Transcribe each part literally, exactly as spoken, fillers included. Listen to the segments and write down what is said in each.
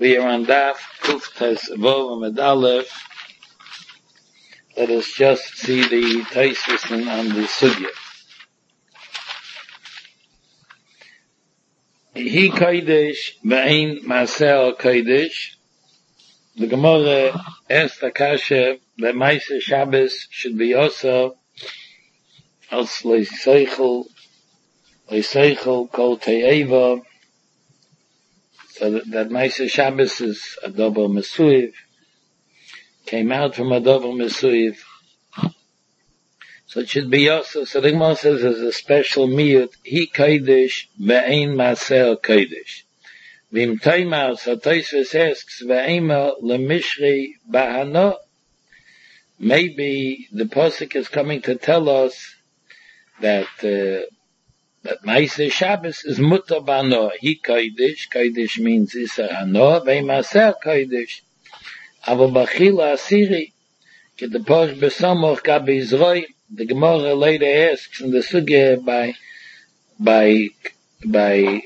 We are on Daf Kuftes Vov Amud Aleph. Let us just see the Tosfos on the Sugya. He Kodesh Ve'ein Masel Kodesh. The Gemara asked the Kasha that Maaseh Shabbos should be also als Leiseichel Leiseichel Kol Te'eva. So that, that Maaseh Shabbos is a double Mesuiv, came out from a double Mesuiv. So it should be also, so the Gemara says there's a special miyut, He Kodesh Ve'ein Masel Kodesh. V'im Taimar, so Tosfos asks, Ve'ema Lemishri Bahano. Maybe the Pasuk is coming to tell us that, uh, that Maaseh Shabbos is mutar bano. He kodesh. Kodesh means Isar hano. V'maser kodesh. Avo b'chila asiri. Ke the posh besamoch gabi Yisroel. The Gemara later asks in the sugya by, by, by,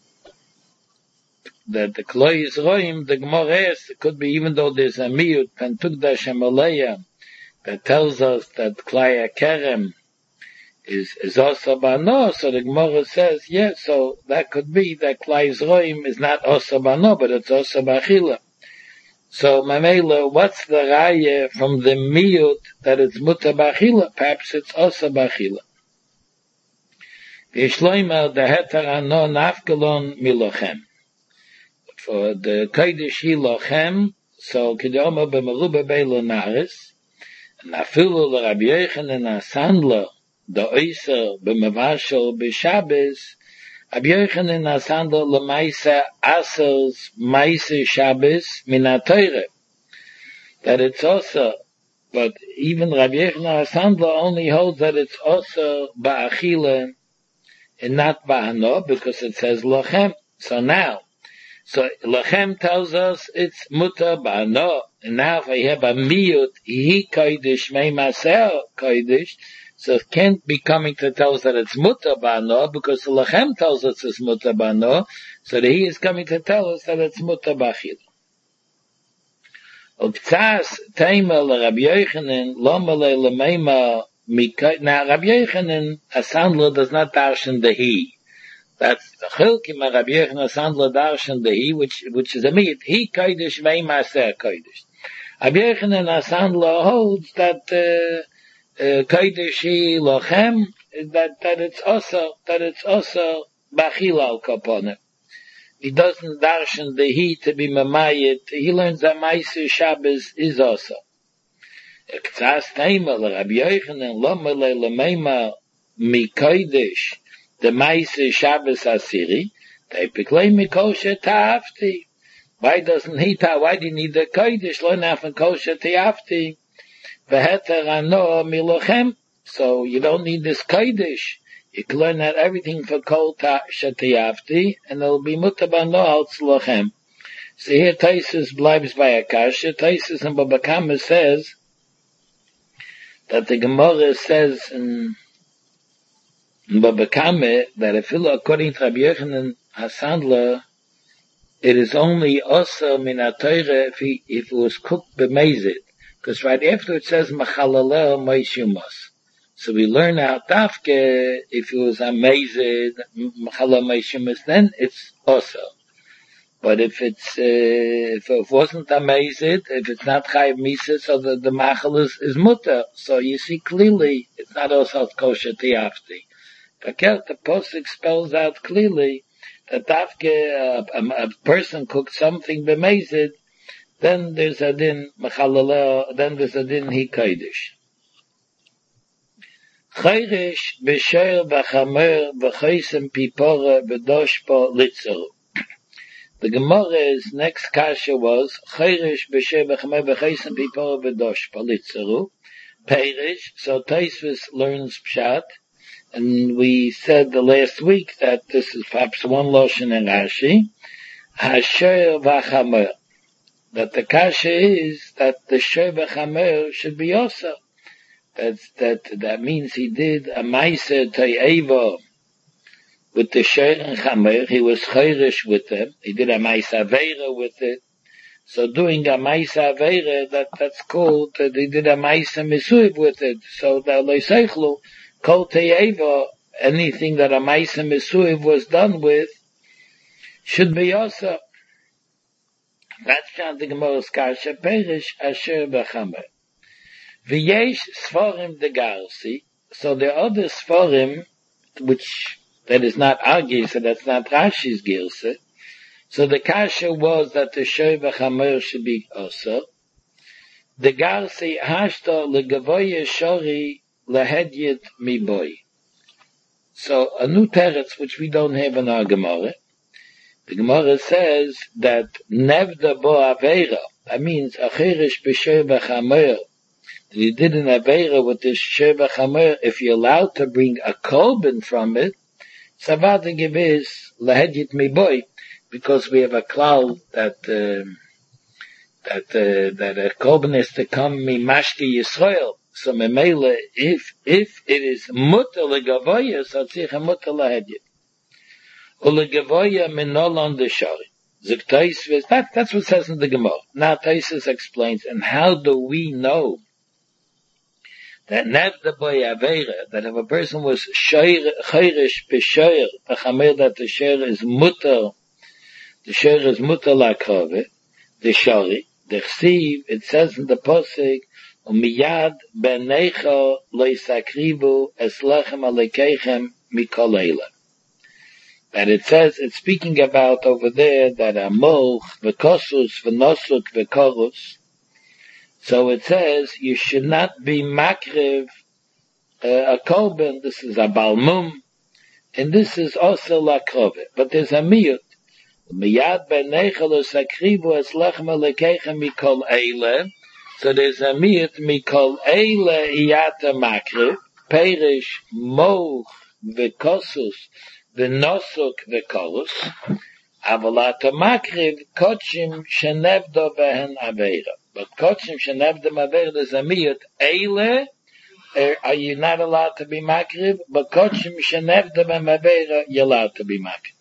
that the Kloi Yisroel, the Gemara asks, it could be even though there's a miyut, Pentugda Shemaleya, that tells us that Klai Kerem is is also bano, so the Gemara says, yes, yeah, so that could be that Klai Yisroel is not also bano, but it's also b'achila. So, Mamela, what's the raya from the miyut that it's mutar b'achila? Perhaps it's also b'achila. V'yishloimer the heter ano nafgalon milochem. For the kodesh hi lochem, so k'doma b'meruba beilo naris, and afilu l'Rabbi Yochanan asandla, the Oyser b'mavashel b'Shabbos, Rabbi Yochanan asandla l'maisa asers maisa Shabbos min ha-Torah. That it's also, but even Rabbi Yochanan asandla only holds that it's also ba'achila and not ba'hano, because it says lochem. So now, so lochem tells us it's mutar ba'hano, and now if I have a miyut, he kodesh mei maser kodesh, so it can't be coming to tell us that it's mutar bano, because the Lachem tells us it's mutar bano, so that he is coming to tell us that it's mutar bachil. Uktzas teima l'Rabbi Yochanan lomale l'meima mikay. Now Rabbi Yochanan asandla does not darshan the he. That's the chilkim of Rabbi Yochanan asandla darshan the he, which which is a miyut. He kodesh mei maser kodesh. Rabbi Yochanan asandla holds that. Uh, Uh, Kodeshi lochem, that, that it's also, that it's also bachila al kapone. He doesn't darshan the he to be mamayit. He learns that Maaseh Shabbos is also. Ektzas teima l'Rabbi Yochanan lomele l'meima mi kodesh the Maaseh Shabbos asiri tepiklei mi kosher ta'afti. Why doesn't he ta? Why do you need the kodesh? Lo nafan kosher ta'afti. So you don't need this kodesh. You can learn that everything for kol ta shetiyafti, and it'll be mutar bano al tzlochem. So here Tosfos bleibt by Akasha. Tosfos in Baba Kama says that the Gemara says in, in Baba Kama that if according to Rabbi Yochanan Hasandla, it is only also min ha-Torah if, he, if it was cooked b'mezid. Because right after it says Machalalel Meishumos. So we learn out Dafke, if it was amazed, Machalal Meishumos, then it's also. But if it's, uh, if it wasn't amazed, if it's not Chayiv Misa, so the, the Machal is, is Mutter. So you see clearly, it's not also kosher Tiafti. But the Pasuk spells out clearly that Dafke, a, a, a person cooked something b'mezid, then there's a din machalala, then there's a din he kodesh. Chayrish b'sher b'chamer b'chaysem pipora b'doshpa litzaru. The Gemara's next kasha was Chayrish b'sher b'chamer b'chaysem pipora b'doshpa litzaru. Perish. So Tosfos learns pshat, and we said the last week that this is perhaps one lashon in Rashi. Hasher v'chamer. That the kasha is that the Sher B'chamer should be also. That's, that, that means he did a Maaseh To'eva with the Sher and Chamer. He was chayrish with them. He did a Maaseh Aveira with it. So doing a Maisa Aveira, that, that's called, uh, they did a Maisa Misuiv with it. So the Leiseichlu, Kol Teyeva, anything that a Maisa Misuiv was done with, should be also. That's not the Gemara's Kasha, Perish Asher Bechamer. V'yesh Sforim de Garsi, so there are other Sforim, which, that is not our Girsa, that's not Rashi's Girsa. So the Kasha was that the Shor Bechamer should be also. The Garsi Hashta Legavoye Shori Lehedyet Miboy. So a new teretz which we don't have in our Gemara. The Gemara says that Nevda Bo Aveira, that means Achirish B'Shor Bechamer, that you did an Aveira with this Shor Bechamer, if you're allowed to bring a kolben from it, Savada Gebiz Lehedyet Miboy, because we have a cloud that, uh, that, uh, that a kolben is to come Mimashki Yisrael. So Memele, if, if it is Mutter Legavoya, so Tzich Mutter Lehedyet. Ulegavoya Minolon de Shari. Ziktaisvis, that, that's what it says in the Gemara. Now Taisus explains, and how do we know that Nevda Boy Aveira, that if a person was Chayrish B'Shor, Bechamer, that the Shor is Mutter, the Shor is Mutter Lakrove, the Shari, the Chsiv, it says in the Posik, Umiyad Benecha Loisakrivu Eslechem Alekeichem Mikol Eila. And it says, it's speaking about over there that a moch, v'kosus, v'nosuk, v'korus. So it says, you should not be makriv, uh, a kolben, this is a balmum, and this is also lakrove. But there's a miyut. Miyad b'neichel sakrivu es lechem alekeichem mikol eile. So there's a miyut mikol eile iyata makriv, perish, moch, v'kosus, v'nosuk v'kolus, avalata makriv kochim shenevdo vehen aveira. But kochim shenevdo aveira is a miyut eile. Are you not allowed to be makriv? But kochim shenevdo vehen aveira, you're allowed to be makriv.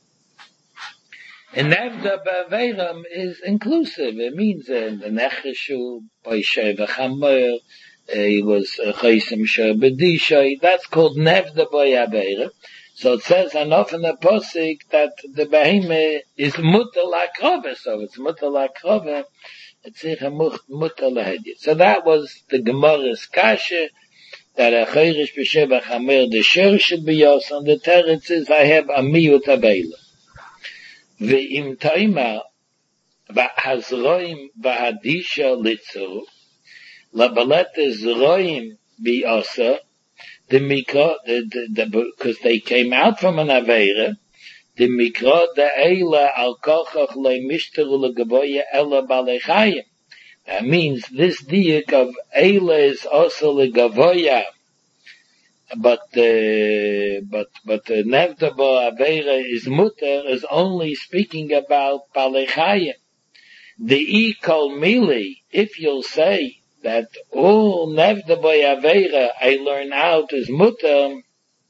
And nevda b'aveiram is inclusive. It means uh, the necheshu by Shor Bechamer. He was chaysim shor b'dishay. That's called nevda b'aveiram. So it says enough in the posik that the beheme is mutter lakrove, so it's mutter lakrove, it's a mutter lahedyet. So that was the Gemara's kasha, that a chayrish b'Shor Bechamer, the shor should be yos, and the teretz is, I have a miyut aveila. Ve'im taima, v'hazroim v'hadisha litzu, labalete zroim bi'osa, the mikra, the, the, the, because they came out from an aveira, the mikra, the eila al kochach le mishtaru le gavoya ela balechayim. That means this diak of eila is also le gavoya, but uh, but but the nevda bo aveira is mutter is only speaking about balechayim. The e kol mili, if you'll say that all nevda boy aveira I learn out is mutter,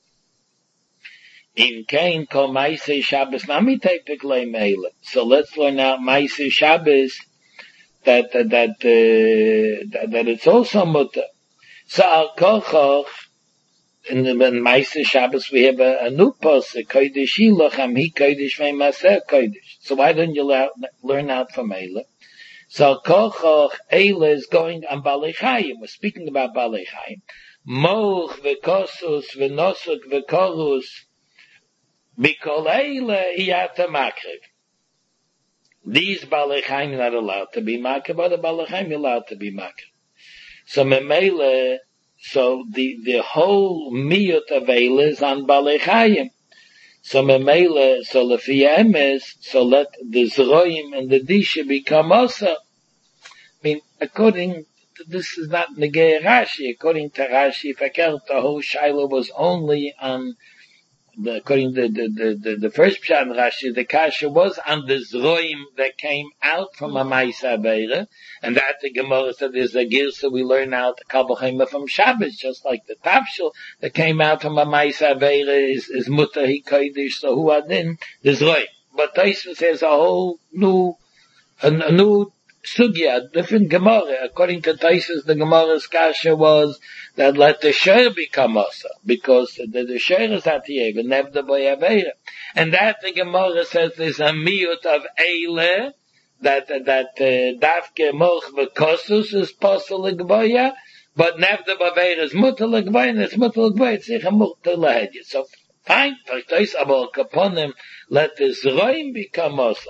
in kain kol maaseh Shabbos namitei piklei meila. So let's learn out maaseh Shabbos that that that, uh, that that it's also mutter. So al kochach in the maaseh Shabbos we have a, a new posuk kodesh ilochem hi kodesh ve'maseh kodesh. So why don't you la- learn out from meila? So kochach eila is going on Balei Chayim. We're speaking about Balei Chayim. Moch v'kosus v'nosuk v'korus b'kol eila iyata makriv. These Balei Chayim are not allowed to be makriv, but the Balei Chayim are allowed to be makriv. So memele, so the the whole miyut of eila is on Balei Chayim. So memele, so lefi emes, so let the zroim and the disha become also. I mean, according to, this is not negei Rashi. According to Rashi, Fakert, the whole Shiloh was only on, the, according to the, the, the, the first pshat in Rashi, the kasha was on the zroim that came out from a Maisa Aveira, and that the Gemara said there's a girsa we learn out the Kabbalah from Shabbos, just like the Tafshil that came out from a Maisa Aveira is, is Mutter Hi Kodesh, so who adin the zroim. But Tosfos has a whole new a, a new sugya, a different Gemara. According to Taisus, the Gemara's kasha was that let the share become asa, because the, the share is at the Eva, nevda boyaveira. And that the Gemara says is a miyut of eile, that, that, uh, dafke moch v'kosus is posel l'gboya, but nevda boyaveira is mutal l'gboya, and it's mutal l'gboya, it's sich a mutal l'hedya. So, fine, versteis, aber kaponim, let the zroim become asa.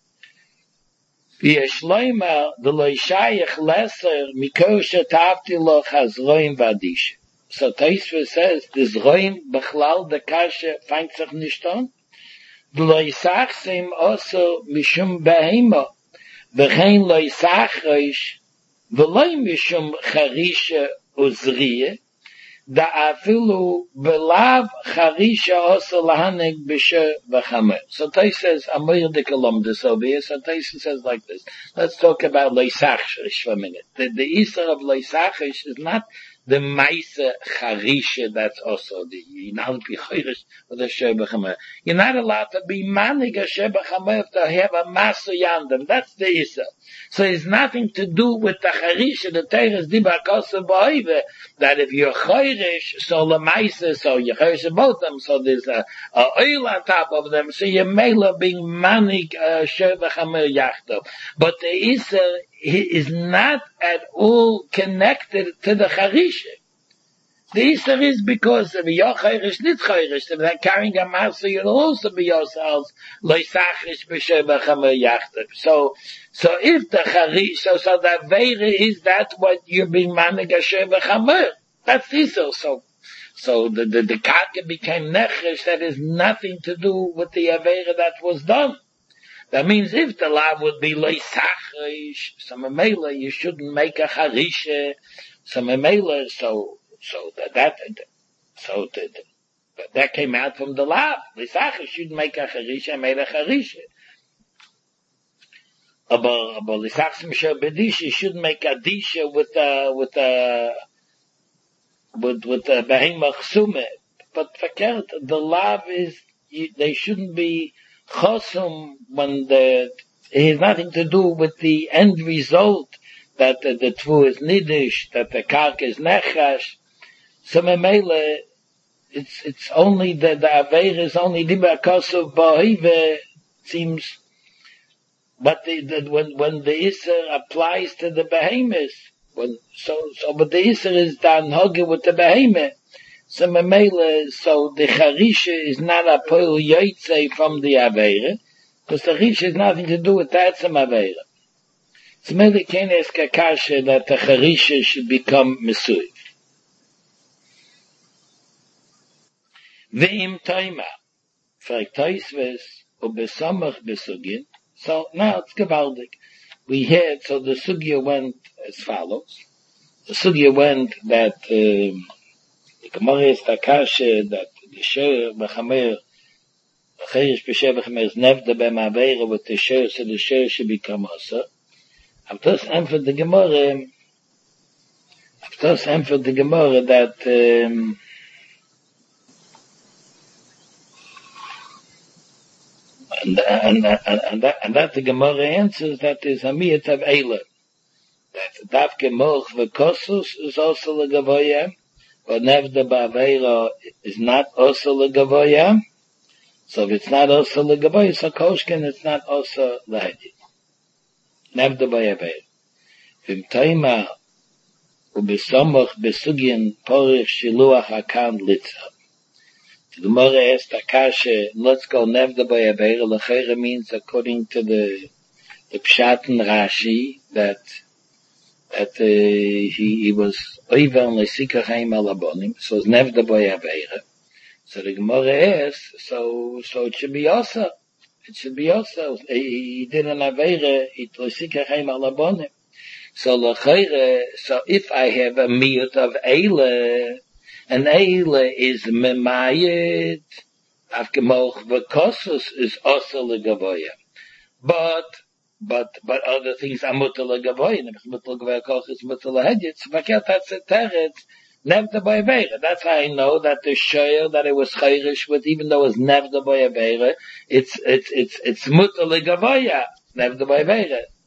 V'yeshloima the loishayich lesser mikosha tafti loch hazroim vadish. So Taisva says this roim b'chlal the kasha finds sich nicht on. The loisachsim also mishum behema v'chein loisachrish v'loy mishum charisha uzriye da afilu belav charisha also lahanig b'she v'chamer. So Tais says, Amir de Kolomdus over here, so Tais says like this. Let's talk about Leisachish for a minute. The, the Isser of Leisachish is not the Maisa Charisha that's also the, you're not be Chirish with a Sheba Chamer. You're not allowed to be Manig a Sheba Chamer to have a Masa Yandam. That's the Isser. So it's nothing to do with the Charisha, the Teres Diba Kosa Ba'oive, that if you're Chirish, so the Maisa, so you're Chirish about them, so there's a, a oil on top of them, so you're Mela being Manig uh, Sheba Chamer Yachtov. But the Isser is not at all connected to the Charisha. The Isser is because if you're Chirish, not Chirish, if they're carrying a Masa, you'll also be yourselves Loisachish B'Sheba Chamer Yachtov. So, so if the Charish, so, so the Veira is that what you're being Manig Sheba Chamer. That's Isser. So, so the, the, the Kaka became Nechesh, that has nothing to do with the Aveira that was done. That means if the law would be Leisachrish, so Mamela, you shouldn't make a Charisha, so Mamela, so, so that, that, so that, but that came out from the law. Leisachrish shouldn't make a Charisha, made a Charisha. Aber, aber Leisachrish Misha Bedisha shouldn't make a Disha with a, with a, with, with a Behemach Sume. But verkehrt, the law is, you, they shouldn't be Chosum when the, it has nothing to do with the end result, that the, the Tvu is Nidish, that the Kark is Nechash. So Memele, it's, it's only the, the Aveir is only Diba Kosov Bahive, seems, but the, the, when, when the Isser applies to the Behemoth, when, so, so, but the Isser is done Hoge with the Behemoth. So Mamela, so the Charisha is not a Poil Yoitze from the Aveira, because the Charisha has nothing to do with that some Aveira. So Mamela can't ask a kasha that the Charisha should become Mesui. Ve'im Toima, fragt Toisves, ubesamach besugin. So now it's gewaldig. We heard, so the Sugya went as follows. The Sugya went that, um, the Gemara is the kasha that the Sher B'chamer, Chirish B'Sher B'chamer is nevda b'ma'aveira with the Sher, so the Sher should become Asa. I've just answered the Gemara, I've just answered the Gemara that, um, and, and, and, and, that, and that the Gemara answers that is Hamiyat of Eila. That Davke Moch V'Kosus is also the Gavoya, but Nevda Ba'aveira is not also Legavoya. So if it's not also Legavoya, so Koshkin it's not also Lehedi. Nevda Ba'aveira. Vim Taima Ubesomoch Besugin Porich Shiluach Hakan Litza. The Gemara asked Akasha, let's go Nevda Ba'aveira. Lechera means according to the, the Pshat and Rashi, that that uh, he, he was over only Sikachim Alabonim, so it's Nevda Ba'aveira. So the Gemara asks, so, so it should be also. It should be also. He, he did an Aveira, it was Sikachim Alabonim. So Lechera, so if I have a miyut of Eile, and Eile is Memayit, Avkemoch V'Kosus is also Legavoya. But, But, but other things are mutal gavoy, and if mutal gavoy koch is mutal hedget, so verkehrt that's a teret, nevda b'aveira. That's how I know that the shoyer, that it was chayrish with, even though it's nevda b'aveira, it's, it's, it's, it's mutal gavoya, nevda b'aveira.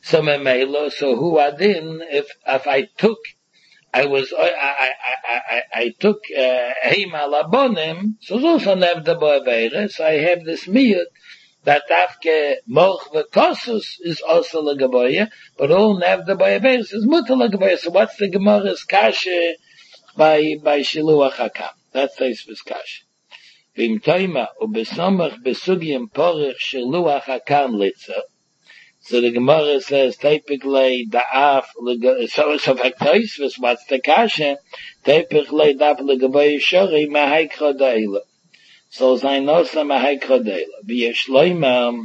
So memelo, so who adin, if, if I took, I was, I, I, I, I, I took, heim alabonim, so also nevda bo avere, so I have this miyut, that afke moch v'kosus is also legaboya, but all nevda bo avere is mutter legaboya. So what's the Gemara's kasha by, by Shiluach HaKam? That's the kasha. V'im toima, u'besomach besugiyim porich Shiluach HaKam litza. So the Gemara says, typically, da'af, so, so v'ktoisvus, what's the kasha? Typically, da'af legaboya shori, mahaikro da'ila. So sein nosa mahaikro da'ila. V'yesh loimam,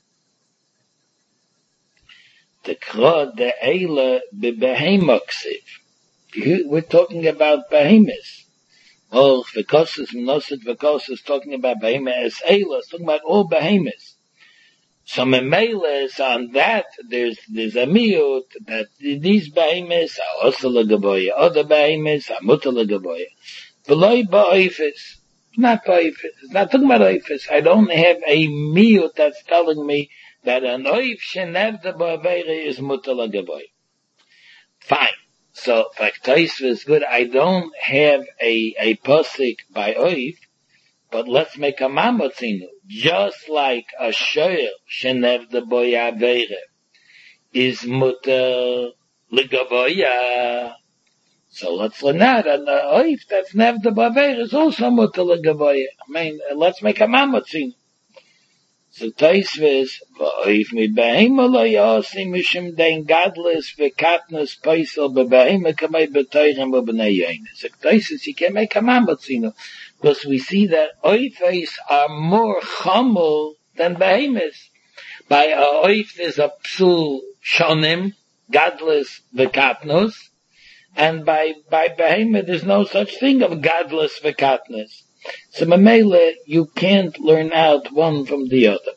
tekro da'ila bebehemoksiv. We're talking about behemoths. Oh, v'kosus, nosit v'kosus, talking about behemoths, eila, talking about all behemoths. So Memele, on that, there's, there's a miyut, that these behemoths are also legaboya, other behemoths are mutter legaboya. V'loi ba'oifis, not ba'oifis, it's not talking about oifis. I don't have a miyut that's telling me that an oif shenevda ba'avere is mutter legaboya. Fine. So, Faktois is good. I don't have a, a posik by oif, but let's make a mamotzinu. Just like a shoyer shenevda ba'avere is mutter legaboya. So let's learn that. And the oif that's nevda ba'avere is also mutter legaboya. I mean, let's make a mamotzinu. So Taisvis, v'oif mi behema lo yosim mishim den gadlis v'katnas paisel b'behema kamei b'toichem v'b'nei yoynes. So Taisvis, you can make a mamotzinu. Because we see that oifes are more chamul than behemoths. By a oif there's a psul shonim, gadlis v'katnos, and by, by behemoth there's no such thing of gadlis v'katnos. So Mamela, you can't learn out one from the other.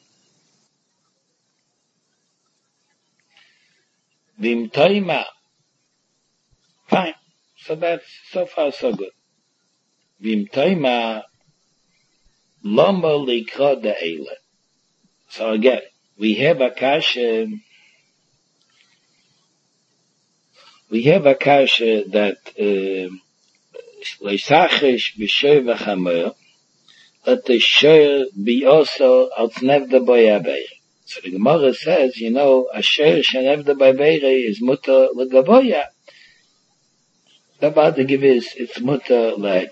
Vim toima. Fine. So that's so far so good. Vim toima lama likra de'ele. So again, we have a kasha, we have a kasha that, uh, Leisachish b'shoy v'chamer, let the shoyer be also als nevda b'yavere. So the Gemara says, you know, a shoyer shenevda b'yavere is mutter legaboya. The about the give is, it's mutter le'agid.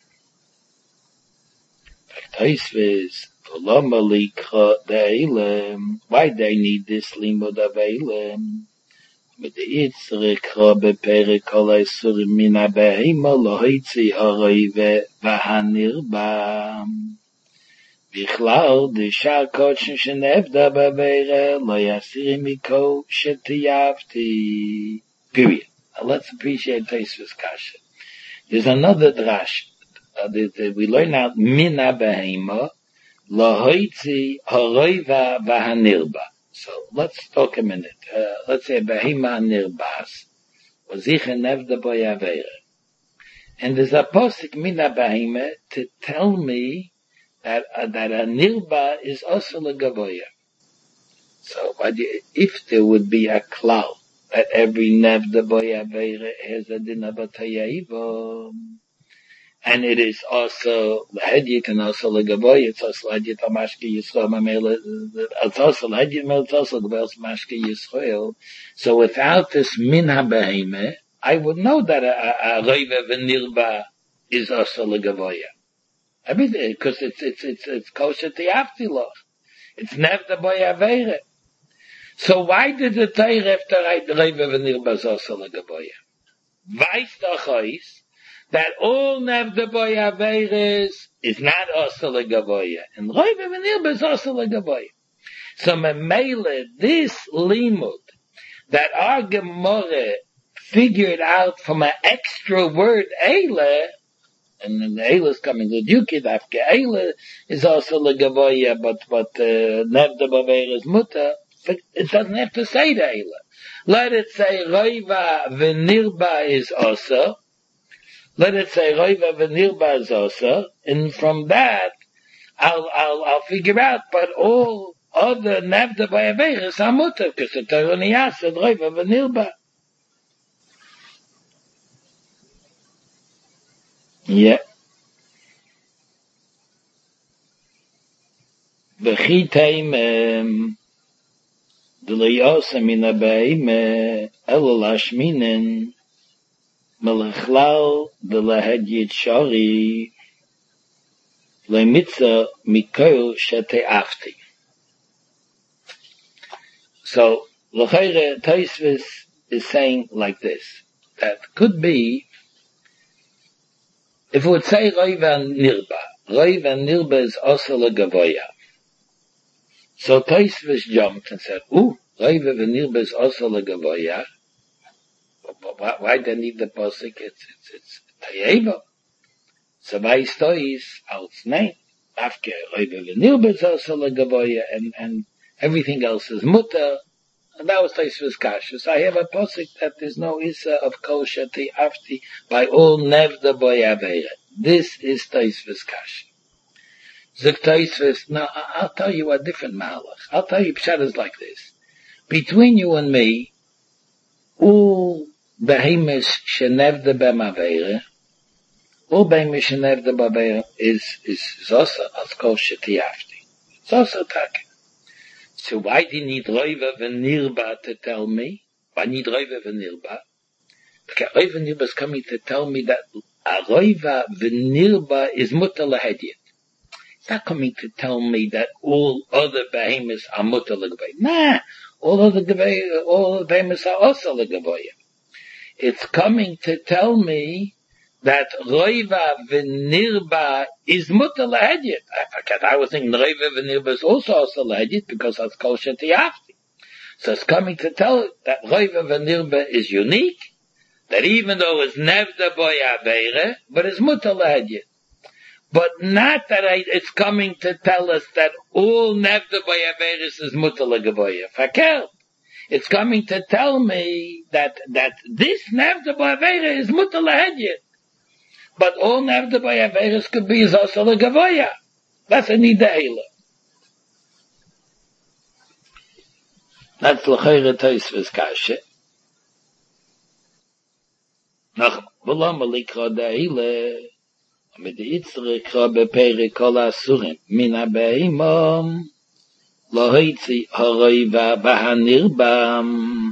Faktoisves, v'loma likra de'ilem, why they need this limud of eilem? Mit der Itzre krobe pere kolay sur mina behima lohitzi horoive vahanirba. Bichlal de shar kotchen shenevda bavere lo yasiri miko shetiyavti. Period. Now let's appreciate Taisvus Kasha. There's another drash. Uh, that, that we learn out mina behima lohitzi horoive vahanirba. So let's talk a minute. Uh, let's say behima nirbas wazicha nevda b'yavere, and there's a posik mina behima to tell me that uh, that a nirba is also legaboya. So, but if there would be a cloud that every nevda b'yavere has a din of a tayayiva, and it is also lahedya can also legaboy. It's also lahedya tamashke yisrael mamela. It's also lahedya mel. It's also gebels mashke yisrael. So without this min habehime, I would know that a reiva v'nirba is also legaboy. I mean, because it's it's it's it's kosher tiaftiloch. It's nevda boy avere. So why did the Torah have to write reiva v'nirba is also legaboy? Weiß doch ois that all nevda boy averes is not also legaboya, and reiva v'nirba is also legaboya. So memele this limud that our Gemara figured out from an extra word eile, and then the eile is coming with yukid afke eile is also legaboya, but but uh, nevda boy is muta. It doesn't have to say the eile. Let it say reiva v'nirba is also. Let it say Reiva v'nirba is also, and from that, I'll, I'll, I'll figure out, but all other nevda by averis are mutter, because the Torah niyasa roiva v'nirba. Yeah. V'chiteim d'liyasa min abayim elo lashminen melachlal d'lahedjit shari lemitza mikol shete'afti. So, l'chayre Tosfos is saying like this, that could be, if we would say roiva nirba, roiva nirba is also legavoya. So Tosfos jumped and said, ooh, roiva nirba is also legavoya. Why, why do they need the posik? It's, it's, it's tayeva. So by stories, als name, afke roiva nirba is also legavoya, and, and everything else is mutter. And that was Tosfos kasha. So I have a posik that there's no issa of kol shati afti by all nevda boy aveira. This is Tosfos kasha. Zuk Tosfos, now I'll tell you a different malach. I'll tell you pshat is like this. Between you and me, all behemoth shenevda bem aveira, all behemoth shenevda bem aveira is, is zosa as kol shati afti. Zosa taka. So why do you need roiva v'nirba to tell me? Why need roiva v'nirba? Because roiva v'nirba is coming to tell me that a roiva v'nirba is mutter lahediyat. It's not coming to tell me that all other behemoths are mutter l'gavoya. Nah, all other all behemoths are also l'gavoya. It's coming to tell me that roiva v'nirba is mutter lahediyat. I, I was thinking roiva v'nirba is also also lahediyat because that's kol shetiyafti. So it's coming to tell that roiva v'nirba is unique, that even though it's nevda boy aveire, but it's mutter lahediyat. But not that I, it's coming to tell us that all nevda boy aveires is mutter l'gavoya. Fakel. It's coming to tell me that, that this nevda boy aveire is mutter lahediyat. But all nevda by averis could be is also a gavoya. That's a nida'ila. That's l'chayre Tosfos kasha. Nach v'lam alikra da'ila, amid yitzrikra beperi kol asurim, min ha'beimom, lo hitzi ha'roiva b'hanirbam.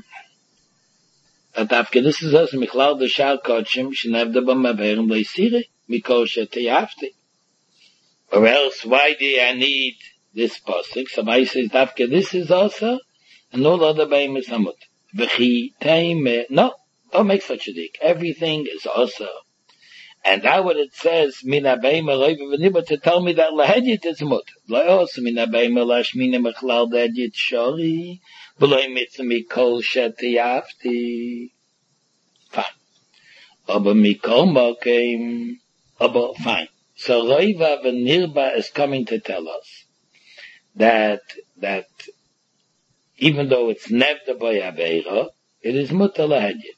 That after this is also Michlal the Shal Kodshim Shenevda B'Maverim Leisire Mikol Shetiyafti. Or else, why do I need this posik? Somebody says after this is also, and all other behemoths are mutter. V'chi teime. No, don't make such a dik. Everything is also. And now what it says, Min ha'beima roiva v'nirba, to tell me that lahediyat is mutter. Lo also Min ha'beima lashmina Michlal da'ediyat shori. B'loi mitzvah mikol shetiyafti. Fine. Aber mikol mokem. Aber fine. So roiva v'nirba is coming to tell us that, that even though it's nevda by aveira, it is mutter lahediyat.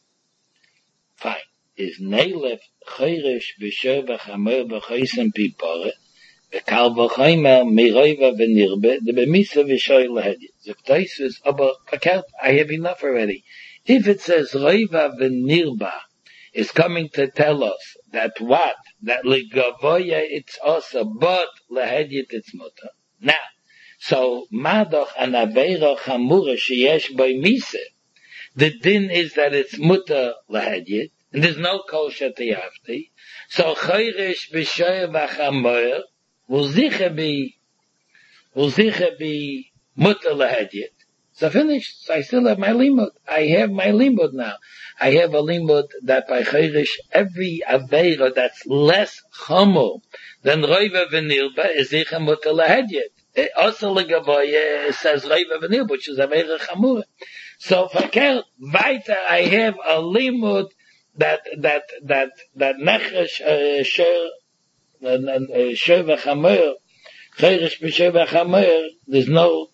Fine. Is neilef chayrish b'sher v'chamer v'chaysem pipore, v'kal v'chaymer miroiva v'nirbe, the b'misa v'shoy lahediyat. Zok Tosfos, aber verkehrt, I have enough already. If it says roiva v'nirba is coming to tell us that what? That l'gavoya it's also, but lahediyat it's mutter. Now, so madoch an aveira chamura sheyesh by misa. The din is that it's mutter lahediyat, and there's no kol shetiyafti. So chayrish b'shoy v'chamer will sicher be, will sicher be mutter lahediyat. So finished. So I still have my limud. I have my limud now. I have a limud that by chayrish, every aveira that's less chomo than roiva v'nirba is sicher mutter lahediyat. Also legavoye says roiva v'nirba, which is aveira chamura. So fakir, weiter, I have a limud that, that, that, that nechesh, uh, sher, uh, sher v'chamer, chayrish b'sher v'chamer, there's no,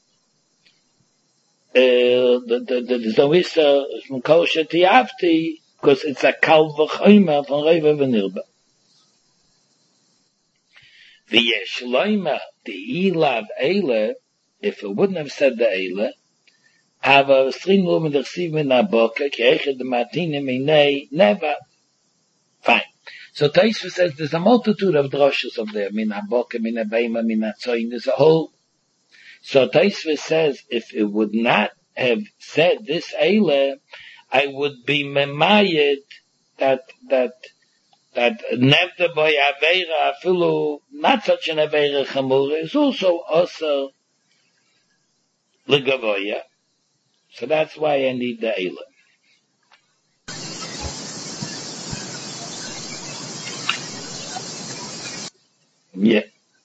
Uh, the, the, the, there's no issa from kol shetiyafti, because it's a kal v'chayma from roiva v'nirba. V'yesh loima de'ilav eile if it wouldn't have said the Eile, aber string rum der sieben in der Boke, kirche de Martine minei, never. Fine. So Taisva says there's a multitude of droshes of there, mina Boke, mina Beima, mina Tzoin, there's a whole. So Taisva says, if it would not have said this Eile, I would be memayed that, that, that nevde boy aveira afilu, not such an aveira chamura, is also also legavoya. So that's why I need the Eile. Yeah.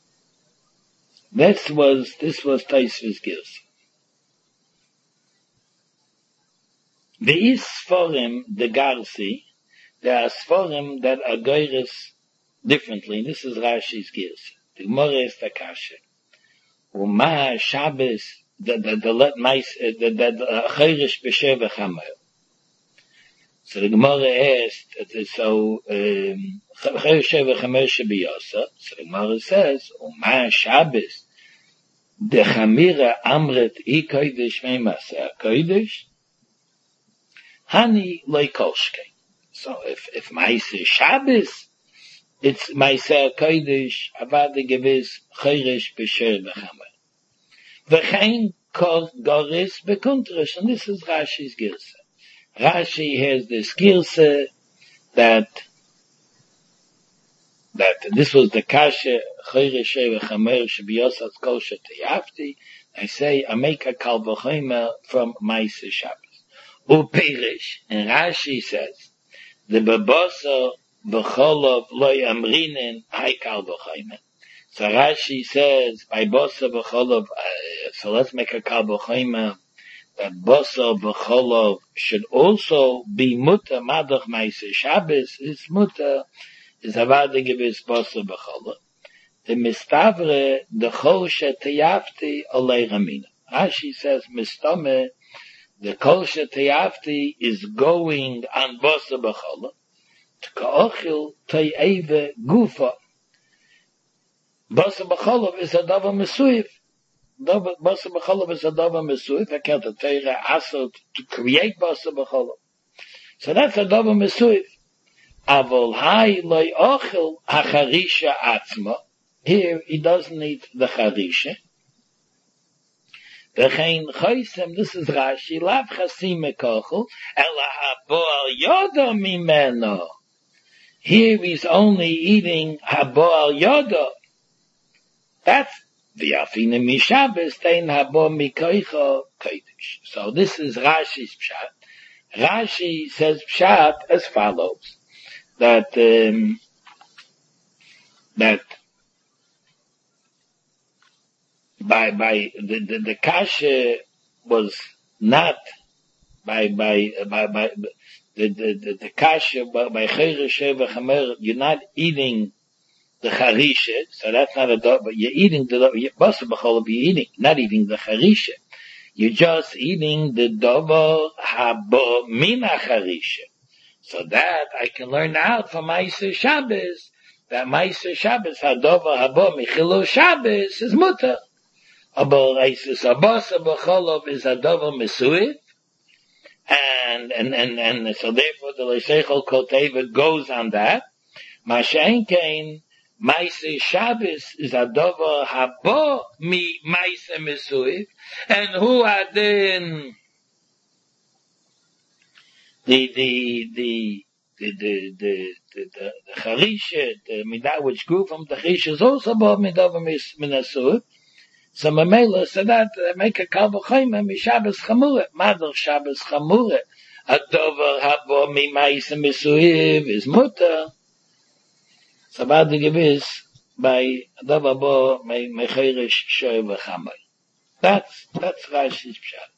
This was, this was Taisva's gifts. The is Sforim, the Garsi, there are Sforim that are goyres differently. This is Rashi's gifts. The Gemara is the Kasha. Uma Shabbos, the, the, the let mice, the, the, the, Chayrish B'Shev V'Chamer. So the Gemara asked, so, um, Chayrish V'Chamer Shebiyasa. So the Gemara says, Uma Shabbos, the Chamira Amret I Kodesh Meimasa Kodesh, Hani Leikolshke. So if, if Maise Shabbos, it's Maise Kodesh, Avada Gewiss, Chayrish B'Shev V'Chamer. V'chein Kor Goris B'Kuntrish, and this is Rashi's Girsa. Rashi has this Girsa that, that this was the Kasha, Chayrish V'Chamer, Shebiyosat Kol Shetayafti. I say, I make a Kal V'Chomer from Maise Shabbos. Uperish, and Rashi says, the Babosa B'Cholov Lo Yamrinin Haikal V'Chomer. So Rashi says, by Bosa B'Cholov, uh, so let's make a Kal V'Chomer, that Bosa B'Cholov should also be Mutter Madach Maise Shabbos, is Mutter, is Avada Gewiss Bosa B'Cholov. The Mistavre, the Chol Shetayafti Olei Ramina. Rashi says, Mistame, the Kol Shetayafti is going on Bosa B'Cholov, T'ka'ochil To'eve Gufa. Bosa B'Cholov is a Dava Mesuif. Bosa B'Cholov is a Dava Mesuif. I can't tell you also to create Bosa B'Cholov. So that's a Dava Mesuif. Avol Hai Loi Ochil HaCharisha Atzma. Here he doesn't need the Charisha. V'chein Choysem, this is Rashi, Lav Chasim Mekochel, Ela HaBoal Yoda Mimeno. Here he's only eating Haboal Yoda. That's the Afina Mishabes, Tein Habo Mikoicho Kodesh. So this is Rashi's Pshat. Rashi says Pshat as follows, that, um, that, by, by, the, the, the Kasha was not, by, by, by, by, the, the, the, the Kasha, by, by Chayrish V'Chamer, you're not eating the Charisha, so that's not a dog, but you're eating the, Bosa B'Cholov, you're eating, not eating the Charisha. You're just eating the Dovo Habo Mina Charisha. So that I can learn out from Maise Shabbos, that Maise Shabbos, Hadovo Habo Michilu Shabbos is Mutter. Aber Eisus Bosa B'Cholov is Hadovo Mesuif, and, and, and, and so therefore the Leishechol Kotevet goes on that. Mashen Kain, Maise Shabbos is Adova Habo mi Maise Mesuif, and who are then the the the the the the the, the Charisha, the Midah which grew from the Charisha is also above Midava Mesuif. So Mamela said that uh, make a Kal V'Chomer mi Shabbos Chamura, Madar Shabbos Chamura, Adova Habo mi Maise Mesuif is Mutter. So about the Gewiss, by Adava Bo, my Chayrish Shoy V'Chamer. That's, that's Rashi's Pshat.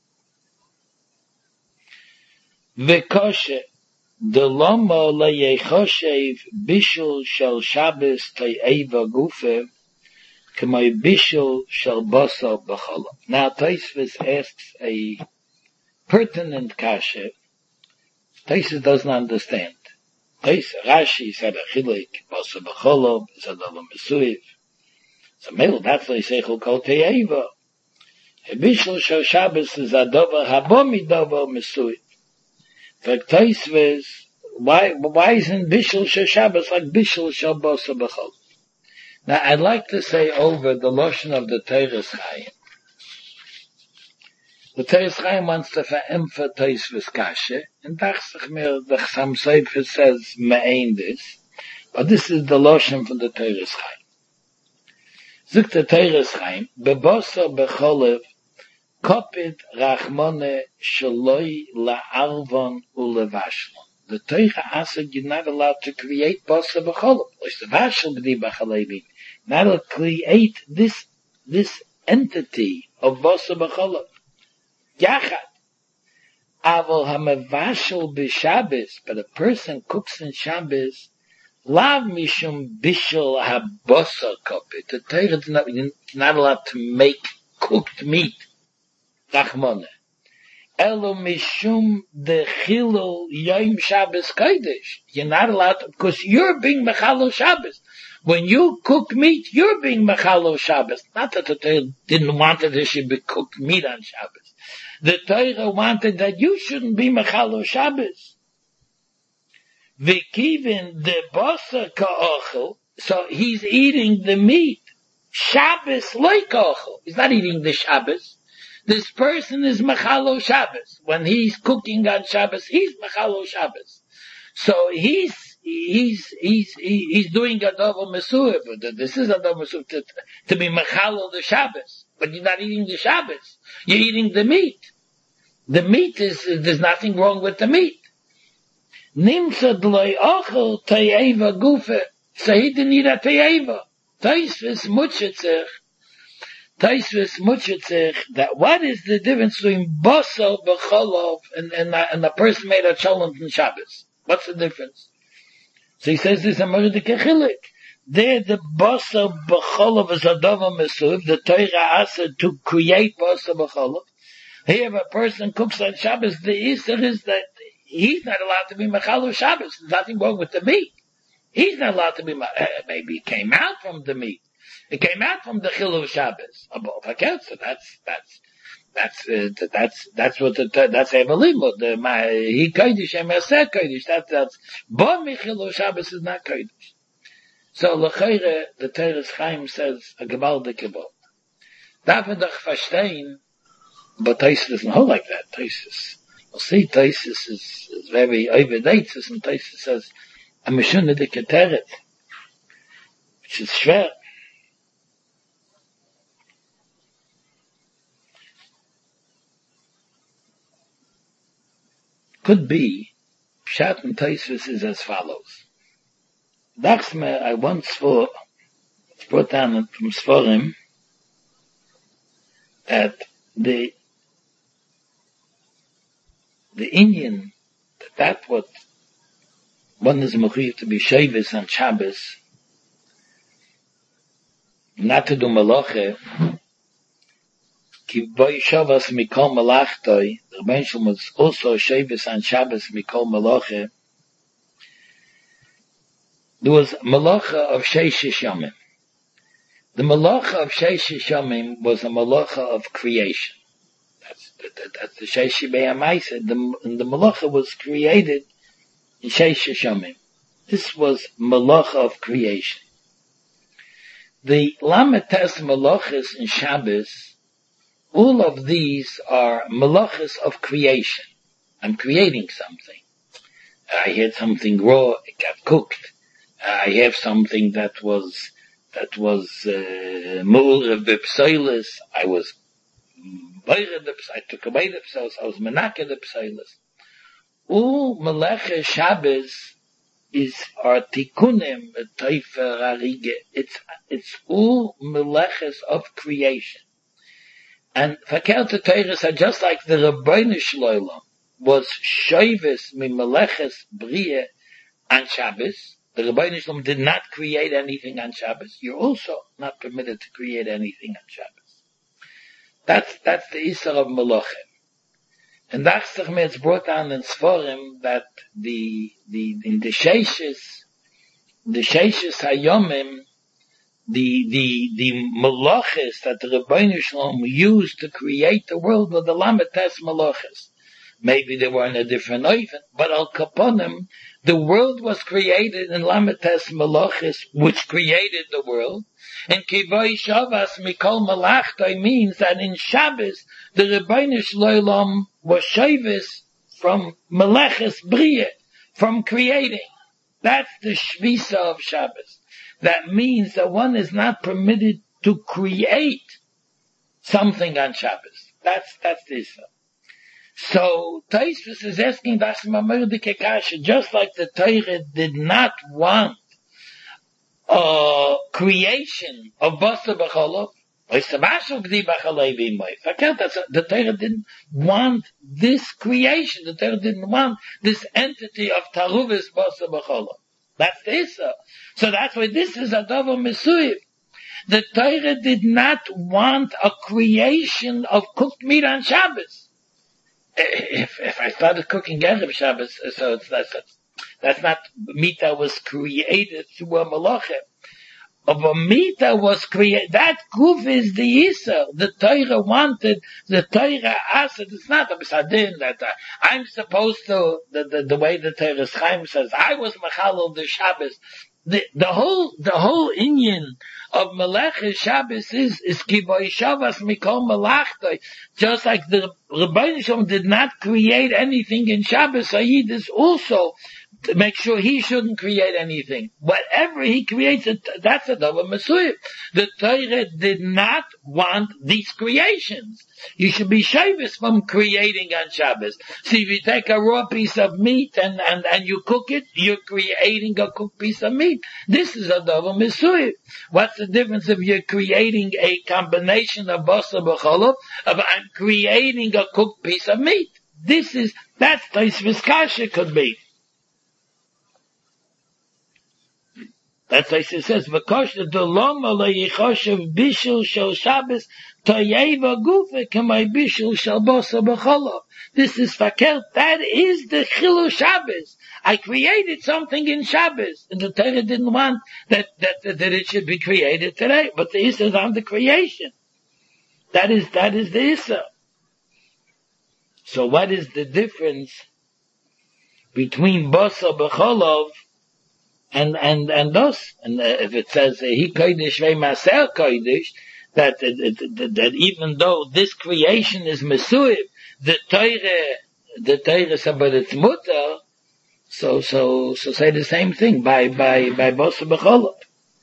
V'koshe, the Lomo le'yechoshev bishul shel Shabbos te'eva gufe, k'may bishul shel Bosa B'Cholov. Now Tosfos asks a pertinent kasha. Tosfos doesn't understand. Rashi said a chilek, Bosa B'Cholov, is a Dava Mesuif. So maybe that's why Seichel Kol Te'eva. Bishul shel Shabbos is a dover habomi dover mesui. V'ktoisves, why, why isn't Bishul shel Shabbos like Bishul shel Bosa B'chol? Now, I'd like to say over the lotion of the Teres Chaim. The Teres Chaim wants to emphasize V'skashe, and dachsich mir, the Chassam Sofer says, me'ain this, but this is the lotion from the Teres Chaim. Zuk the Teres Chaim, Bebosa B'cholev, Kopit Rachmone Shaloi La'arvon Ulevashlon. The Teicha asks you're not allowed to create Bosa B'cholev. It's the Vashel B'di B'chalevi. Not to create this, this entity of Bosa B'cholev. Yachad. Aval HaMevashel B'Shabbos, but a person cooks in Shabbos, Lav Mishum Bishel HaBosa Kopit. The Teicha is not, you're not allowed to make cooked meat. Rachmone. Elo mishum de chilul yom Shabbos kodesh. You're not allowed to, because you're being mechalo Shabbos. When you cook meat, you're being mechalo Shabbos. Not that the Torah didn't want that there should be cooked meat on Shabbos. The Torah wanted that you shouldn't be mechalo Shabbos. V'kivin de bosa ka'ochel, so he's eating the meat. Shabbos like ochel. He's not eating the Shabbos. This person is Mechalo Shabbos. When he's cooking on Shabbos, he's Mechalo Shabbos. So he's, he's, he's, he's doing a double Mesuah. This is a double Mesuah to, to be Mechalo the Shabbos. But you're not eating the Shabbos. You're eating the meat. The meat is, there's nothing wrong with the meat. Nimsa d'loi ochel teyeva gufe. So he didn't eat a teyeva. Taisvis mutchetzich. Taisvis Mutchetzich, that what is the difference between Bosa B'cholov and, and, and a person made a challenge in Shabbos? What's the difference? So he says this, Amar de Kechilik. There the Bosa B'cholov is a Dova Mesuv, the Torah asked to create Bosa B'cholov. Here if a person cooks on Shabbos, the Easter is that he's not allowed to be Mechalo Shabbos. There's nothing wrong with the meat. He's not allowed to be, uh, maybe it came out from the meat. It came out from the Chilul Shabbos. So that's, that's, that's, uh, that's, that's what the, that's Evalimud. The, my, he Kodesh, Emer Kodesh. That, that's, Bo mi Chilul Shabbos is not Kodesh. So, L'chayre, the Teres Chaim says, a gewaltige Bo. Darf man doch verstehen, but Taisus doesn't hold like that. Taisus, we'll see, Taisus is, is very overdated, and Taisus says, a Mishunah de Keteret, which is schwer. Could be, Pshat and Taisvis is as follows. Dachsme, I once saw, it's brought down from Sforim, that the, the Indian, that that what one is mechuyev to be Shavis on Shabbos, not to do Malacha, Ki boy Shabbos mikol malachtoi, the Rebbein Shalom was also Shavis on Shabbos mikol malacha. There was malacha of Sheishish Yomim. The malacha of Sheishish Yomim was a malacha of creation. That's, that, that's the Sheishi Beyamaisa. The, the malacha was created in Sheishish Yomim. This was malacha of creation. The Lametes malachas in Shabbos, all of these are malachas of creation. I'm creating something. I had something raw, it got cooked. I have something that was, that was, uh, mu'ur b'psoilis. I was, I took away the psoilis. I was menake the psoilis. All malacha Shabbos is, are tikunim, teifer arige. It's, it's all malachas of creation. And verkehrte Teures are just like the Rebbeinu Shloilem was Shoivis mi Meleches Brie on Shabbos. The Rebbeinu Shloilem did not create anything on Shabbos. You're also not permitted to create anything on Shabbos. That's, that's the Isser of Melochem. And that's the it's brought down in Sforim that the, the, in the Sheishes, the Sheishes Hayomim, the the the malachis that the Rebbeinu Shalom used to create the world were the Lamites malachis. Maybe they were in a different oven, but al kaponim, the world was created in Lamites malachis, which created the world. And kivoi shavas mikol malachtoi means that in Shabbos the Rebbeinu Shalom was shavis from malachis bria, from creating. That's the shvisa of Shabbos. That means that one is not permitted to create something on Shabbos. That's, that's the issue. So, Taisvus is asking Vasmamur de Kekasha, just like the Torah did not want uh, creation of Basa B'cholov, the Torah didn't want this creation. The Torah didn't want this entity of Taruvis Basa B'cholov. That's the Issa. So that's why this is a Dover Mesuyev. The Torah did not want a creation of cooked meat on Shabbos. If, if I started cooking Erev Shabbos, so it's, that's, that's not meat that was created through a malachim. Of a meat that was created, that goof is the Issa. The Torah wanted, the Torah asked, it's not a B'sadin that uh, I'm supposed to, the, the, the way the Torah Chaim says, I was Mechalel the Shabbos. The, the whole, the whole Inyan of Melech Shabbos is, is Kiboi Shavas Mikol Melachtoi. Just like the Rebbeinu Shalom did not create anything in Shabbos, so he is also to make sure he shouldn't create anything. Whatever he creates, that's a Dover Mesuyev. The Torah did not want these creations. You should be shavis from creating on Shabbos. So if you take a raw piece of meat and, and, and you cook it, you're creating a cooked piece of meat. This is a Dover Mesuyev. What's the difference if you're creating a combination of Basa B'cholov, of I'm creating a cooked piece of meat? This is, that's Taisvus Kasha could be. That's why it says, "V'kosh the lom alei yichoshev bishul shel Shabbos toyeva gufe k'may bishul shel basa b'cholov." This is fakir. That is the chilu Shabbos. I created something in Shabbos, and the Torah didn't want that that that, that it should be created today. But the Issa is on the creation. That is that is the Issa. So what is the difference between basa b'cholov And, and, and thus, and uh, if it says, he kodesh vei maser kodesh, that, that, that even though this creation is mesuyev, the Torah, the Torah said, but it's mutter, so, so, so say the same thing by, by, by Basa B'cholov.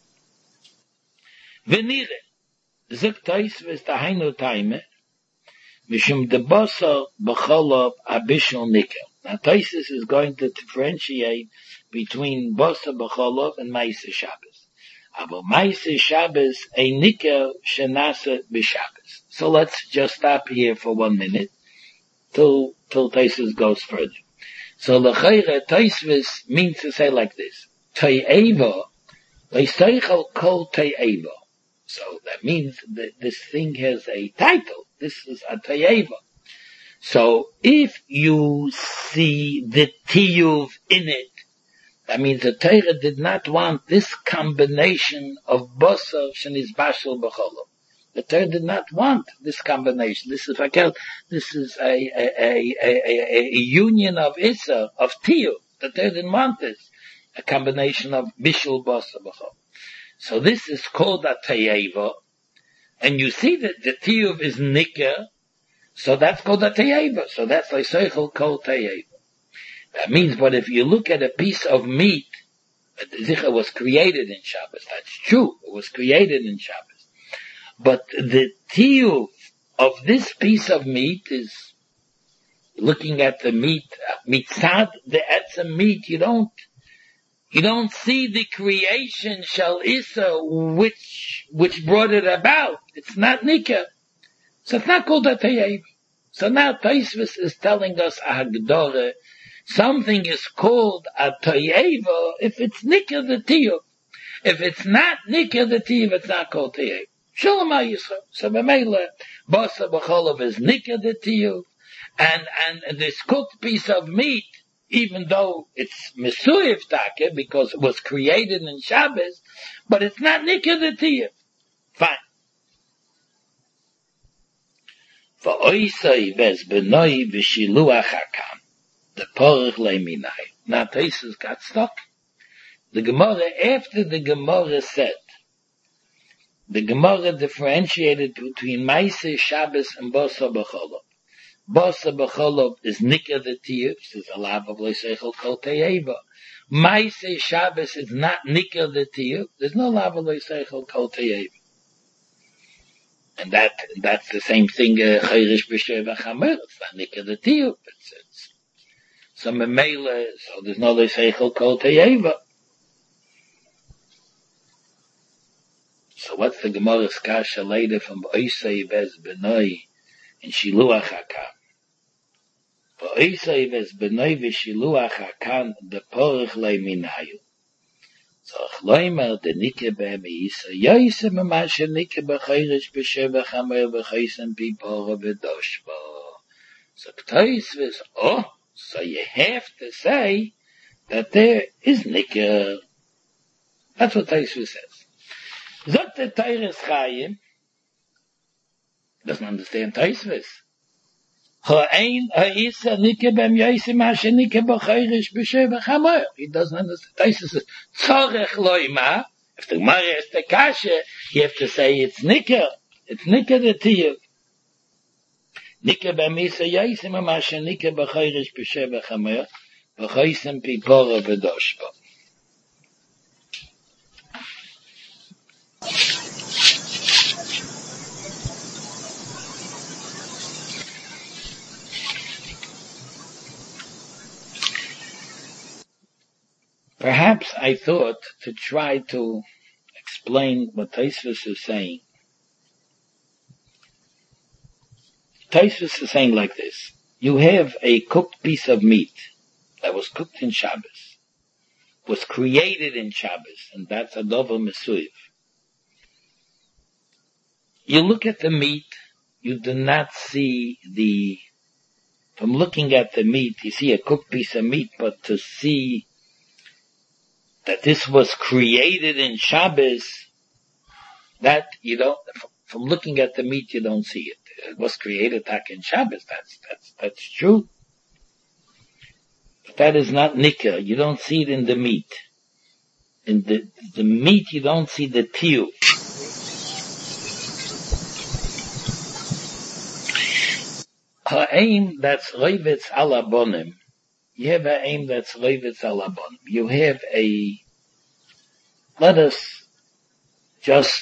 Venire, zuk Taisvus tahainu taime, mishum de Basa B'cholov abishul nikel. Now Taisvus is going to differentiate between Basa B'cholov and Maaseh Shabbos. Aber Maaseh Shabbos a nikel shenasa b'Shabbos. So let's just stop here for one minute till till Taisvus goes further. So l'chayre Taisvus means to say like this: To'eva le'seichel kol To'eva. So that means that this thing has a title. This is a To'eva. So if you see the tiyuv in it, that means the Torah did not want this combination of Basa shenis bashel b'cholov. The Torah did not want this combination. This is fakir. This is a a, a a a union of Issa, of tiyuv. The Torah didn't want this, a combination of bishul Basa b'cholov. So this is called a To'eva, and you see that the tiyuv is nikah. So that's called a To'eva. So that's like Seichel Kol To'eva. That means, but if you look at a piece of meat, the Zicha was created in Shabbos. That's true. It was created in Shabbos. But the tiyuv of this piece of meat is, looking at the meat, mitzad, the etzem meat, you don't, you don't see the creation shel Issa, which, which brought it about. It's not nikah. So it's not called a To'eva. So now Taisvus is telling us a Hagdorah. Something is called a To'eva if it's nikah the tiyuv. If it's not nikah the tiyuv, it's not called To'eva. Shalom HaYisrael. So b'meila, Basa B'cholov is nikah the tiyuv, and, and this cooked piece of meat even though it's Mesuyev Taka, because it was created in Shabbos, but it's not Nikah the Tiyuv. Fine. V'oisai ves benoi v'shiluach hakam. The porach leiminai. Now Taisus got stuck. The Gemara, after the Gemara said, the Gemara differentiated between Maaseh Shabbos and Bosa B'cholov. Bosa B'cholov is Nikah the Tiyuv, says Allah of Leisechel Kol Teyeva. Maaseh Shabbos is not Nikah the Tiyuv, there's no Lav of Leisechel Kol Teyeva. And that, that's the same thing, Chayrish B'Sheva Chamer, it's not Nikah the Tiyuv, it's, it's, so Memele, so there's no Leisechel Kol Teyeva. So what's the Gemara's kasha later from Oisei Ves Benoi and Shiluach Hakam? For Oisei Ves Benoi v'Shiluach Hakam the Porach Leiminayu. So Achloimer the Nikah Be'emisa Yoyse Mamashe Nikah B'Chayrish B'Sheva Chamer B'Chaysem Pipora V'Doshba. So K'tois oh, so you have to say that there is Nikah. That's what Taisvus says. Zot the Teiris Chaim doesn't understand Taisvus. Ha'ein ha'isa nikah b'em yosim ha'she nikah b'chayrish b'sheva chamoy. He doesn't understand. Taisvus says, tzorech loima. If the Gemara is the kasha, you have to say it's nikah. It's nikah the tiyuv. Nikah b'em isa yosim ha'she nikah b'chayrish b'sheva chamoy. B'chaysem pipora v'doshba. Perhaps I thought to try to explain what Taisvus is saying. Taisvus is saying like this. You have a cooked piece of meat that was cooked in Shabbos, was created in Shabbos, and that's a dover mesuyev. You look at the meat, you do not see the, from looking at the meat, you see a cooked piece of meat, but to see that this was created in Shabbos, that you don't, from looking at the meat, you don't see it. It was created back in Shabbos, that's, that's, that's true. But that is not nikah. You don't see it in the meat. In the, the meat, you don't see the tiyuv. Ha'aim that's roivitz alabonim. You have an aim that's roivitz alabonim. You have a, let us just,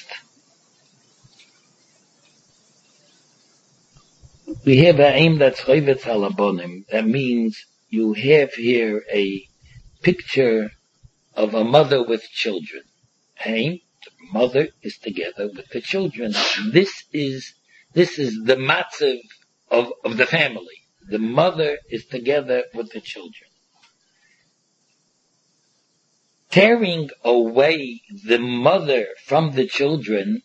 we have an aim that's roivitz alabonim. That means you have here a picture of a mother with children. Aim, the mother is together with the children. This is, this is the matzav of, of the family. The mother is together with the children. Tearing away the mother from the children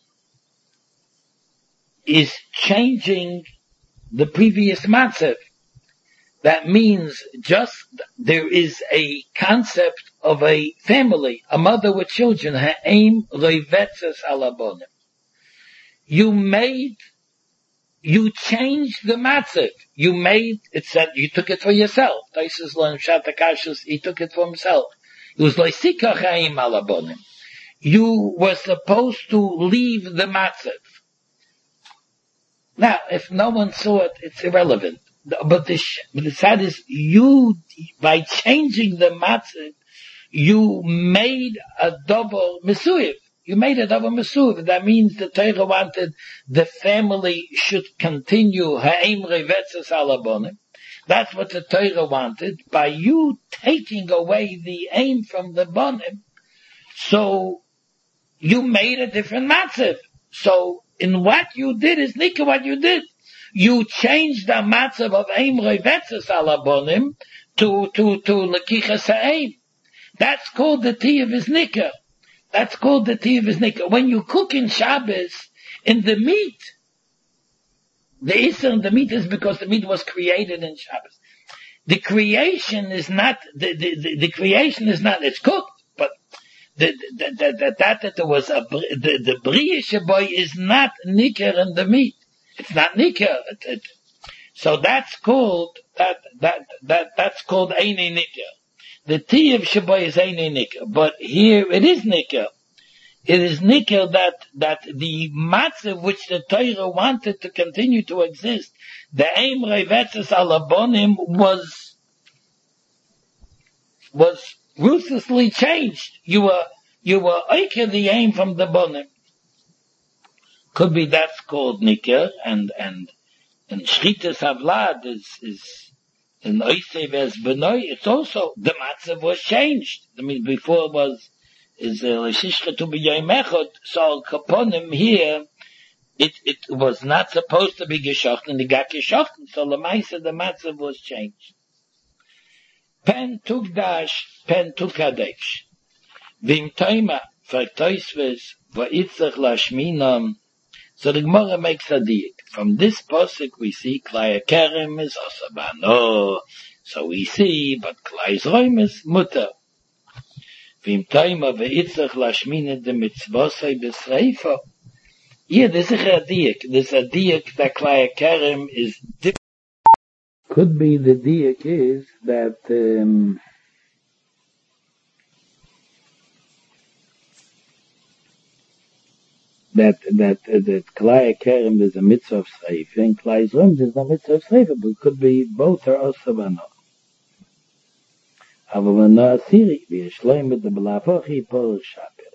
is changing the previous matzav. That means just there is a concept of a family, a mother with children. Ha'aim roivetzes alabonim. You made, you changed the matzav. You made, it said, you took it for yourself. Taisus learned Shatakashus, he took it for himself. It was like Sika ha'aim alabonim. You were supposed to leave the matzav. Now, if no one saw it, it's irrelevant. But the, but the sad is, you, by changing the matzav, you made a double mesuyev. You made a double mesuyev. That means the Torah wanted the family should continue ha'im revetzes alabonim. That's what the Torah wanted. By you taking away the aim from the bonim, so you made a different matzav. So in what you did is nikah what you did. You changed the matzav of aim revetzes alabonim to, to, to lekichas ha'aim. That's called the tiyuv is nikah. That's called the tiyuv is nikah. When you cook in Shabbos, in the meat, the issur in the meat is because the meat was created in Shabbos. the creation is not, the, the, the, the creation is not, it's cooked, but the, the, the, the, that, that there was a, the, the Bria Shaboy is not nicker in the meat. It's not nicker. It, it, so that's called, that, that, that, that's called Eine Nicker. The Tiyuv Shaboy is Eine Nicker, but here it is nicker. It is nicker that, that the matzah which the Torah wanted to continue to exist, the Eim Revetzes Alabonim was, was ruthlessly changed. You were, you were oiker the aim from the bonim. Could be that's called nicker, and, and, and Shchitas Havlad is, is, in Oisev as Benoy, it's also, the matzah was changed. I mean, before it was, is L'shishcha to be Yoimechot, so Kaponim here, it, it was not supposed to be geshochten, and it got geshochten, so Lamaisa, the matzah was changed. Pen Tukdash, Pen Tukadesh. Vim Toima, Vertoisves, Va'itzach Lashminam. So the Gemara makes a diak. From this posuk we see Klai Kerem is Osabano. So we see, but Klai Zroim is Mutter. Vim Toima Va'itzach Lashminam de Mitzvosei B'Sreifa. Yeah, this is a diak. This is a diak that Klai Kerem is different. Could be the diak is that um, that that uh, that Klai Kerem is a mitzvah of Sreifa, and Klai Zroim is a mitzvah of Sreifa, but it could be both are also Bano. Avavana Asiri, v'yeshleim with the Belafochi Por Shaper.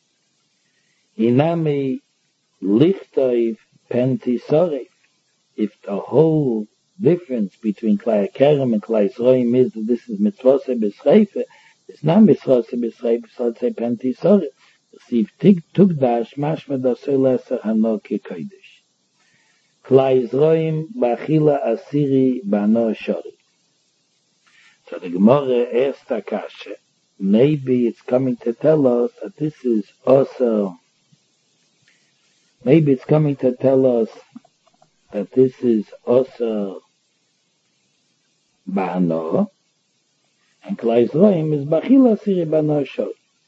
Inami Lichtoiv Penti Sorif. If the whole difference between Klai Kerem and Klai Zroim is that this is mitzvose b'Sreifa, it's not mitzvose b'Sreifa, so it's a Penti Sorif. Siv Tukdash mashma dasei lesser hano kikodesh. Klai Zroim b'achila asiri b'ano shori. So the Gemara asked Akasha, maybe it's coming to tell us that this is also, maybe it's coming to tell us that this is also b'ano, and Klai Zroim is b'achila asiri b'ano shori.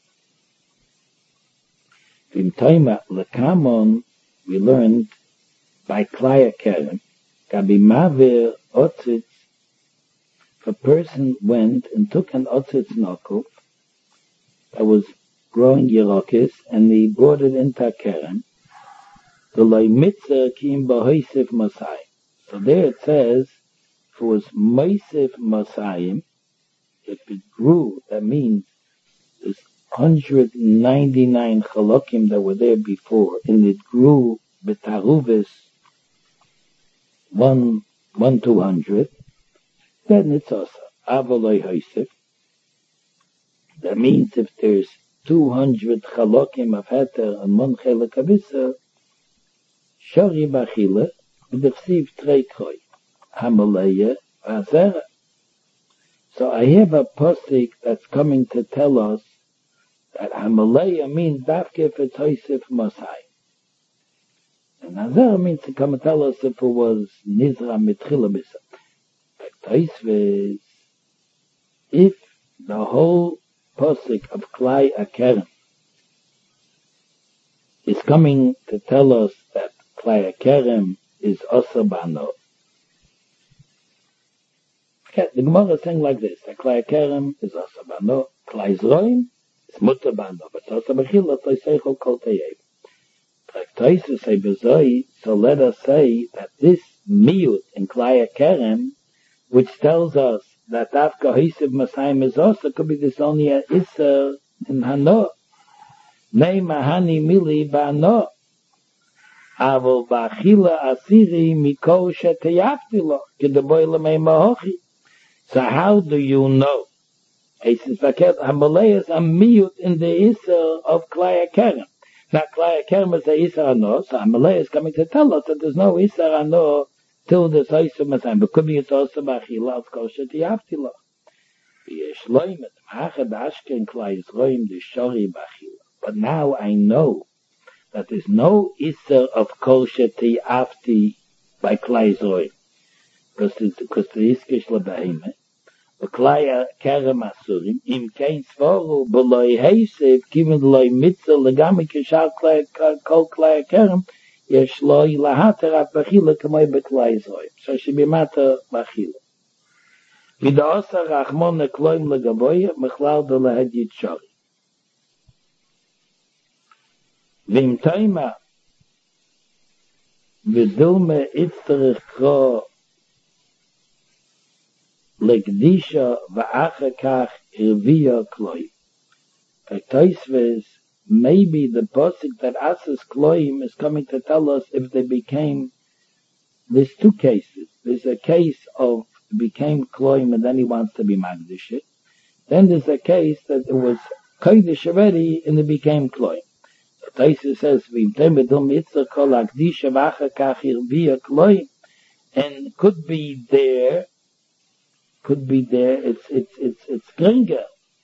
In Toima Lekamon, we learned by Klai Kerem, Gabi Maver Otzitz, if a person went and took an Otzitz Nokov that was growing Yerokis, and he brought it into Kerem, the Loi Mitzah Kim Bahoisif Masai. So there it says, if it was Moisif Masayim, if it grew, that means there's one hundred ninety-nine chalokim that were there before, and it grew betaruvis one, one two hundred, then it's also avaloi hoisif. That means if there's two hundred chalokim of heter and one chelak avisa, shori bachila, v'dechsiv trei kroi, hamaleya v'azera. So I have a posik that's coming to tell us that Hamalaya means Dafke for Toisif Masai. And Nazar means to come and tell us if it was Nizra Mitchila Bisa. But Toisif, if the whole posik of Klai Kerem is coming to tell us that Klai Kerem is Osabano, okay, the Gemara is saying like this, that Klai Kerem is Osabano, Klai Zroim is Mutter Bano, but also Bechila Toiseichel Kol Teyev. Toisus say bezoi, so let us say that this miut in Klai Kerem, which tells us that Afka Hisiv Masayim is also, could be this only a Isser in Hano. Nei Mahani Mili Bano. Avol Bachila Asiri Miko Sheteyavtilo, Kedaboyle Mei Mahochi. So how do you know? He says, Hamalei is a miut in the Isser of Klai Kerem. Now, Klai Kerem is a Isser Ano, so Hamalei is coming to tell us that there's no Isser Ano till the Soisu Masayim. But could be it's also Bachila of Kosher Tiyavtila. V'yesh loim et machad ashken Klai Zroim the Shori Bachila. But now I know that there's no Isser of Kosher Tiyavti by Klai Zroim. Because the Iskish Lebehemet. Beklaya kerem asurim, im kein svoru, beloi heisef, kiven loi mitzel, legami kishal kol klaya kerem, yesh loi lahater af bachila kamoi beklaya zoy. So she be matter bachila. Vida osa rachmon nekloim legaboya, mechlal de lehedit shari. Vim taima, vidilme itzterich kro, Legdisha va'achakach irviya kloim. Taisves, maybe the posik that asks kloim is coming to tell us if they became, there's two cases. There's a case of became kloim and then he wants to be magdish. Then there's a case that it was kodesh already and it became kloim. Taisves says, v'imtem mitzvah kol agdisha va'achakach irviya kloim, and could be there, could be there, it's, it's, it's, it's geringer.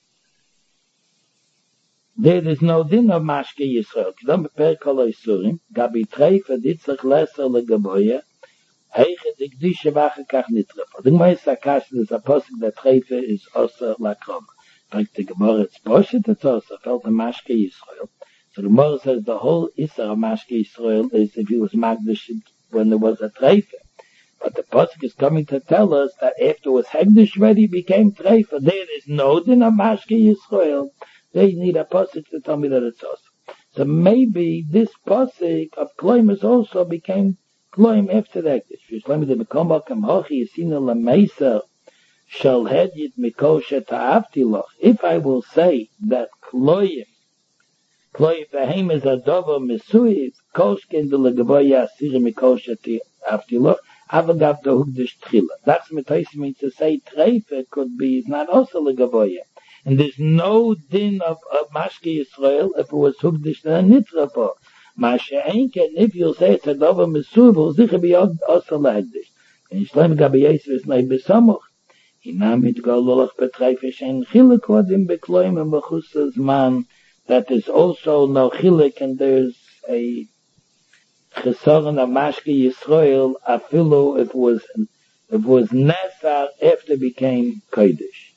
There is no din of Mashke Yisrael. K'dam beper kol ha'isurim, gabi treifa ditzach leser legaboya, heiche dikdisha v'achakach nitrefa. The Gemara Sakash, there's a posuk that treifa is oser lakrom. Like the Gemara, it's poshet, it's oser, felt the Mashke Yisrael. So the Gemara says the whole Isser of Mashke Yisrael is if he was magdish when there was a treifa. But the pasuk is coming to tell us that after it was hegdish ready, became treifa. There is no din of Mashke Yisrael. They need a pasuk to tell me that it's us. So maybe this pasuk of kloim also became kloim after the hegdish. Yishleim de bekomah kam hochi yisina lemeiser shel hedit mikoshe ta'avti loch. If I will say that kloim, kloim behem is a dover mesuiv, koshken de legavoya asira mikoshe ta'avti loch, Avagav the hugdish tchila. That's what it means to say treifa could be, it's not also legavoya. And there's no din of, of Mashke Yisrael if it was hugdish then nitrapo. Mashe Enken, if you'll say it's a dover mesubel, zicha be also legdish. And Yishlaim gabi Yisrael is like besamuch. Hinamit gololach betreifa shein chilek wadim bekloim and bechusas man, that is also no chilek and there's a Chesaron of Mashke Yisrael, afilu, it was, it was Nesar after it became Kodesh.